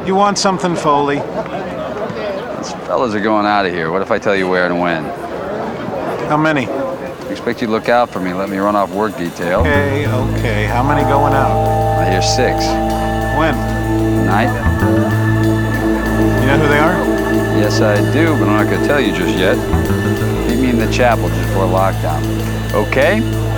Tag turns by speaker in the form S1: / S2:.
S1: You want something, Foley?
S2: These fellas are going out of here. What if I tell you where and when?
S1: How many?
S2: I expect you to look out for me. Let me run off work detail.
S1: Okay. How many going out?
S2: I hear 6.
S1: When?
S2: Tonight?
S1: You know who they are?
S2: Yes, I do, but I'm not going to tell you just yet. Meet me in the chapel just before lockdown. Okay?